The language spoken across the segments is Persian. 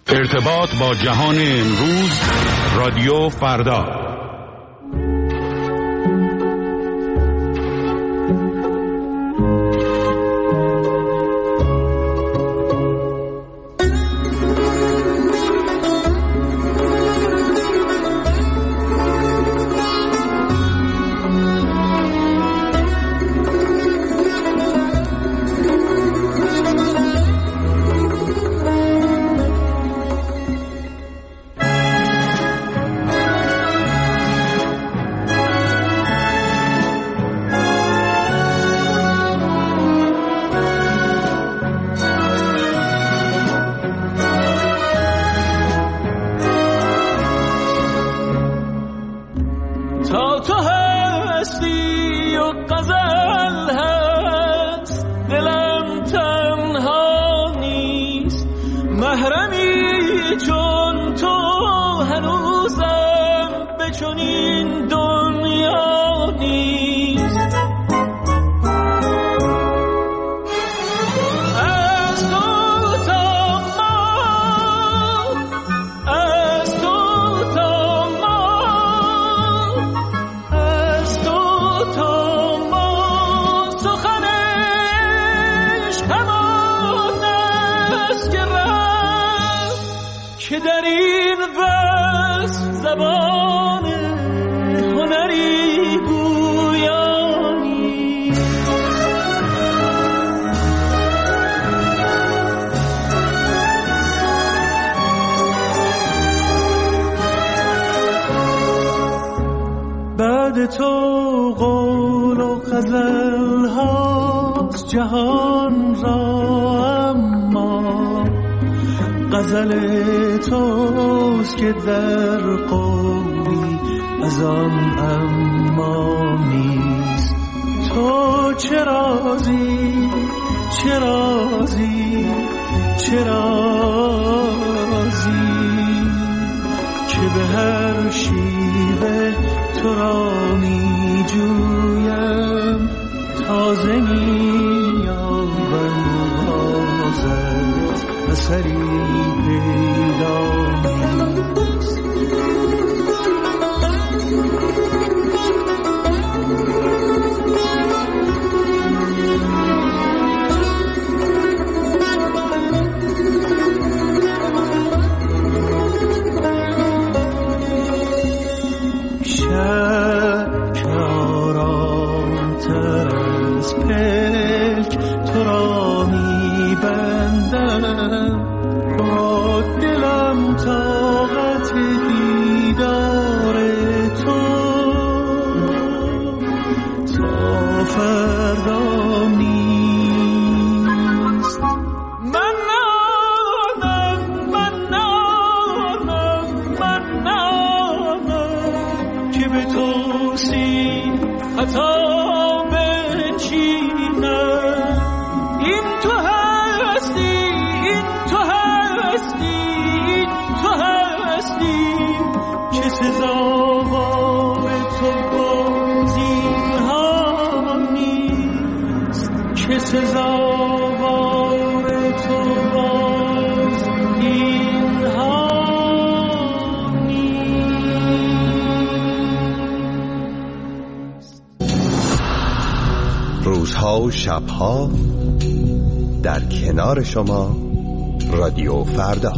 ارتباط با جهان امروز، رادیو فردا. تو قول و غزل هاست جهان را، اما غزل توست که در قولی از آن اما نیست. تو چه رازی چه رازی چه رازی که به هر شیوه تو را می جویم، تازه می یابم بازت اثری پیدا نیست. روزها و شبها در کنار شما، رادیو فردا.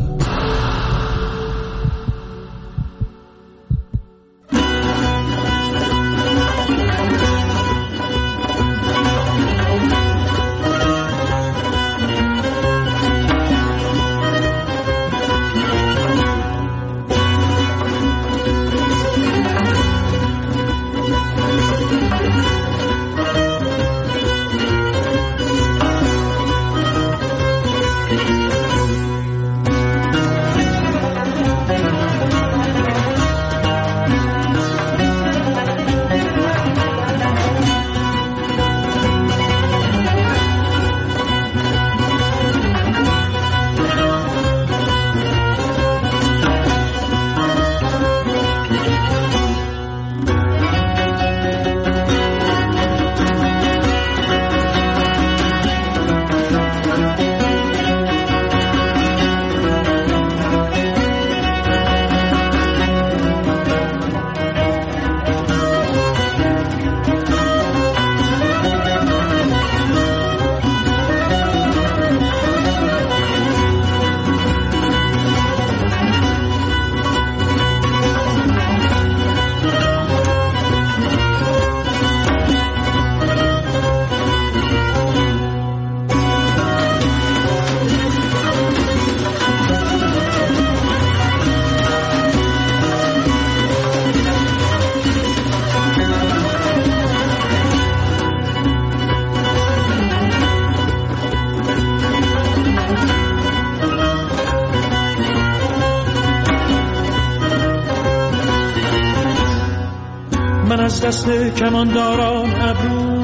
دست کمانداران ابرو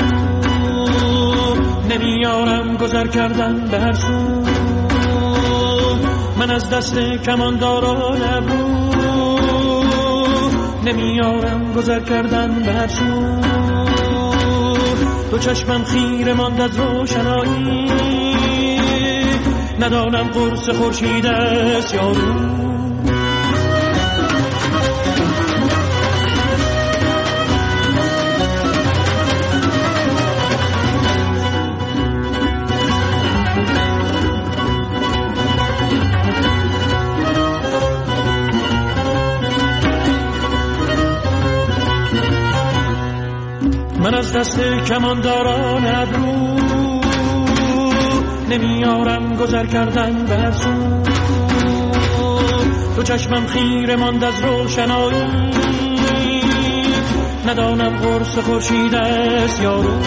نمیارم گذر کردن به هر سو. من از دست کمانداران ابرو نمیارم گذر کردن به هر سو. دو چشمم خیره ماند از روشنایی، ندانم قرص خورشید است یا رو. من از دست کمانداران ابرو نمیارم گذر کردن به هر سو. دو چشمم خیره ماند از روشنایی، ندانم قرص خورشید است یا رو.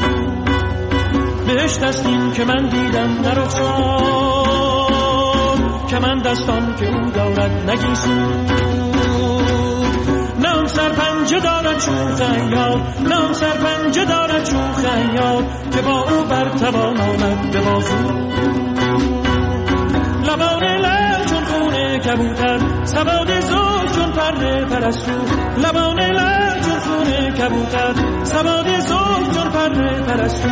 بهشت است این که من دیدم در رخسار، که من دستان که او دارد نگیسون. نام سرپنجه دارد چون خیال، نام سرپنجه دارد چون خیال، که با او برتوان آمد به بازو. لبان لعل چون خون کبوتر، سواد زلف چون پر پرستو. لبان لعل چون خون کبوتر، سواد زلف چون پر پرستو.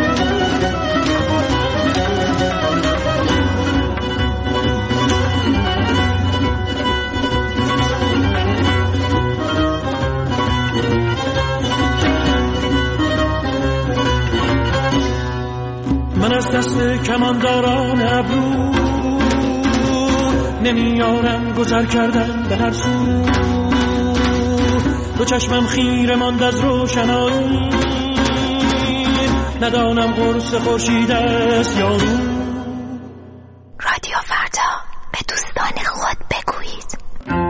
من از دست کمانداران ابرو نمیارم گذر کردن به هر سو. دو چشمم خیره ماند از روشنایی، ندانم قرص خورشید است یا رو. رادیو فردا، به دوستان خود بگویید.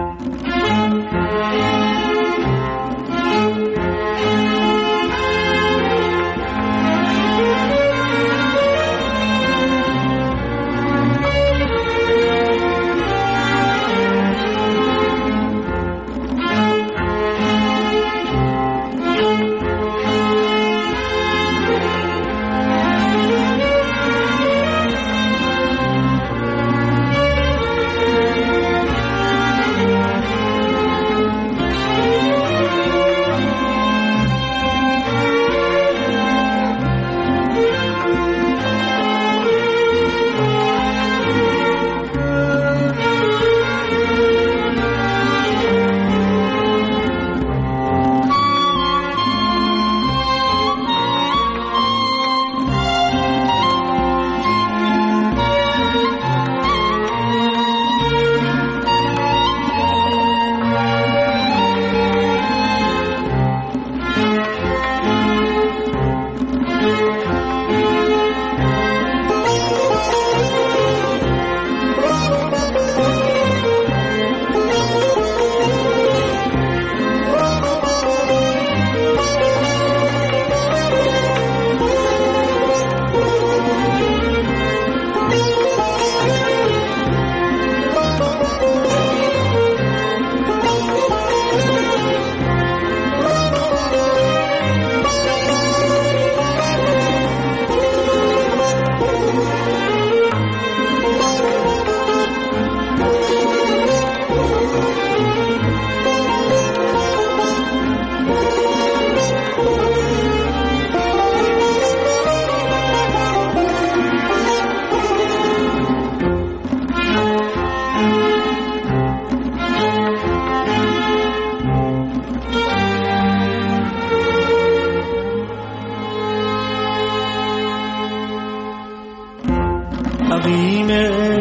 عقیم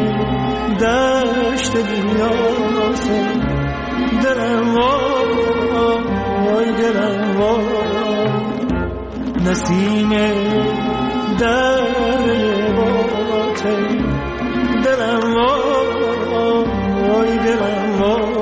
دشت بیاسه دلم وای دلم وای، نسیم در باطن دلم وای دلم وای.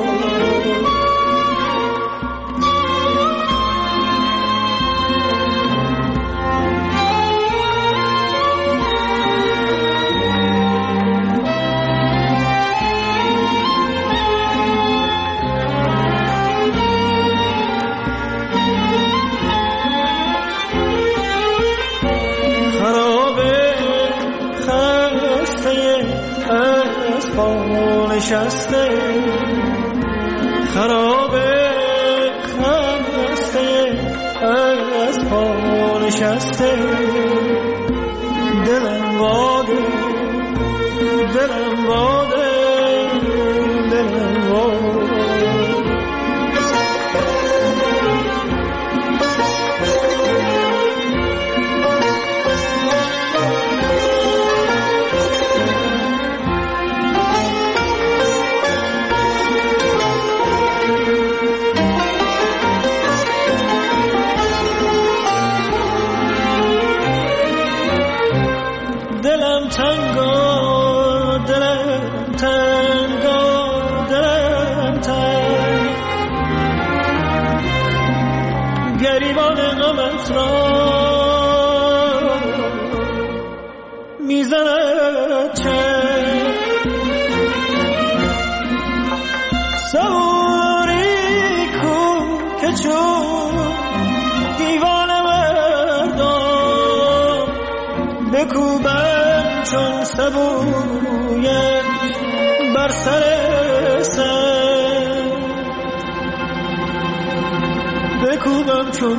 پا نشسته خرابه خسته از پا نشسته دلم واده دلم واده دلم واده گریبان غمت را میزند چه سواری کو که چون دیوان مردم بکوبم چون سبویت بر سر سر بکوبم چون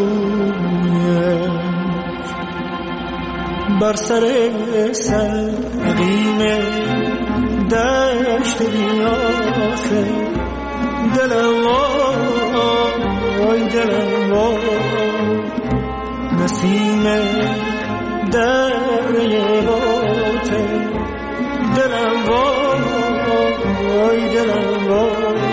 سبویت بر سر سقیم دشت بیاسه دلم وای دلم وای نسیم دره باته دلم وای دلم وای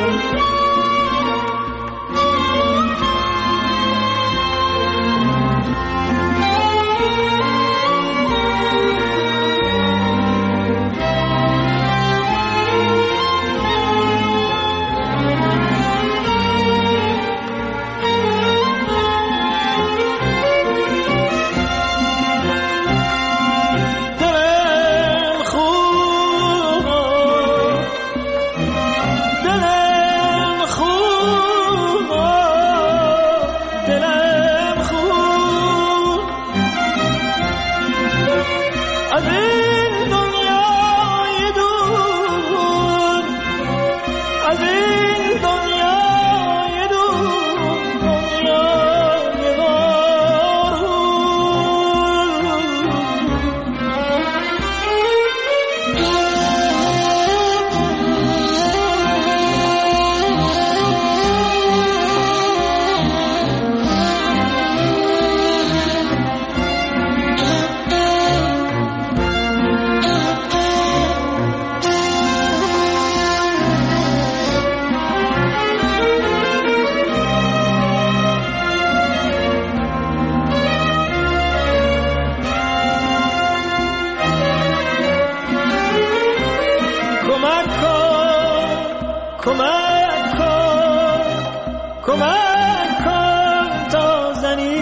کمک کن تا زنی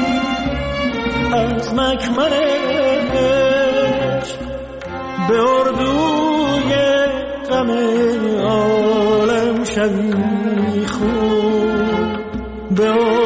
از مکمن عشق به اردوی غم عالم شوی خون به